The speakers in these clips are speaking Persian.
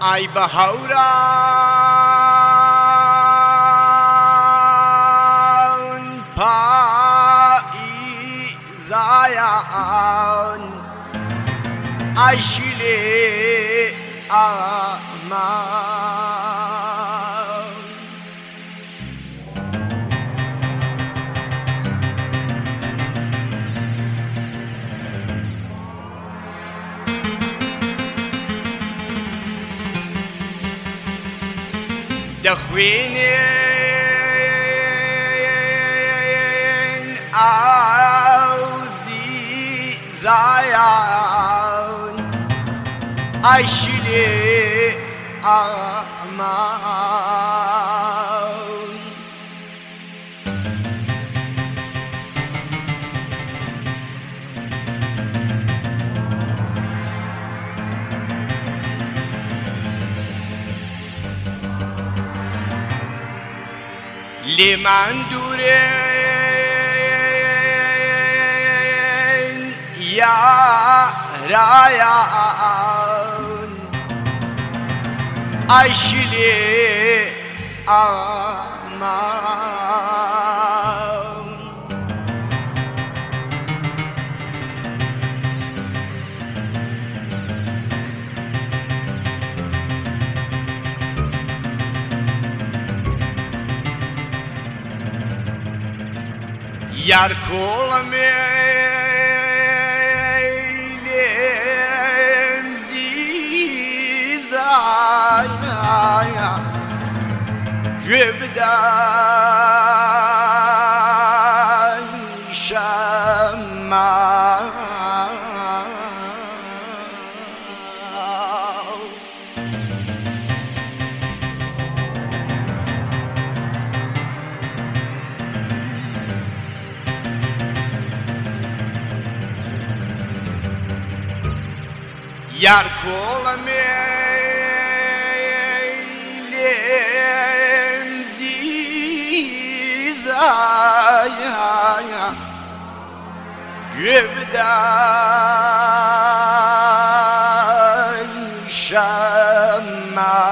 ای بهوران پاییزایان ای شیلی امان دخوینین عزیزایان ای شیلی امان لمن دورين يا رايان عيشلي امان Yar kolameylim zizaya Gübden şemma Yar kolameylim zizaya Gübden şemma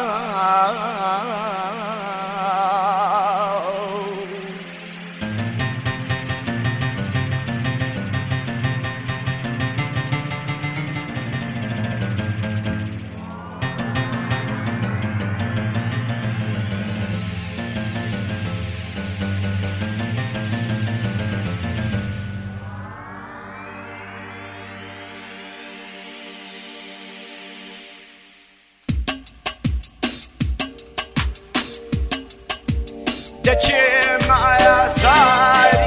دچه معایا ساری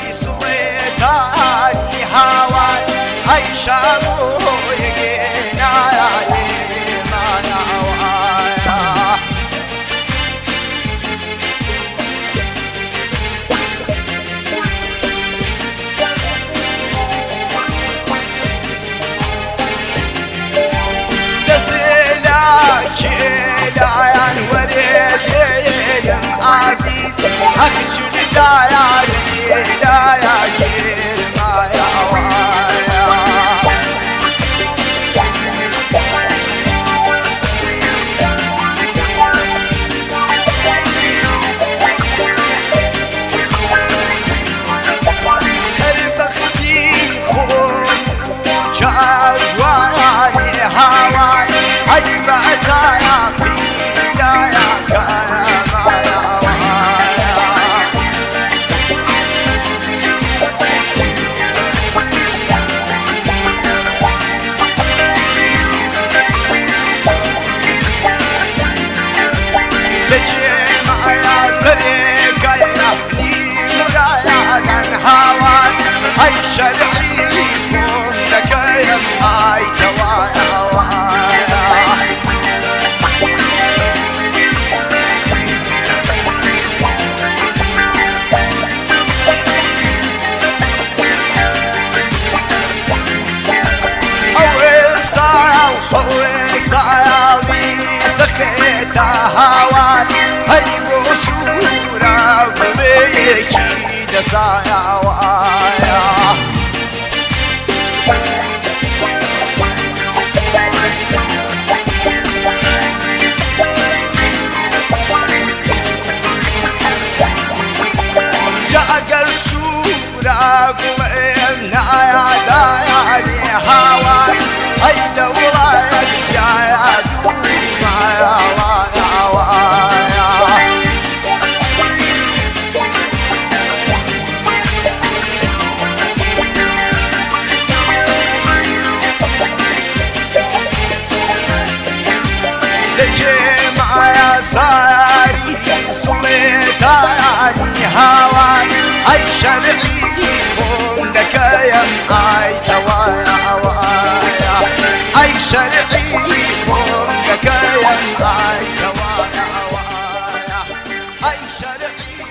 سویتانی هوای ای شاموی گنایی مناوایا دسلا کلاین وردیم عزیز آخی چونی دایاری دایگیر مایا وایا هر بختی خون جوانی هوای ای بعتایا پیدایا کایا مایا أي شرعي يكون لك يا ماي توايا وايا أول ساعة سخيتها هوان هاي وصورة وبيكي دسايا وايا خون دكايم اي توايا وايا اي شرعي خون دكايم اي توايا وايا اي شرعي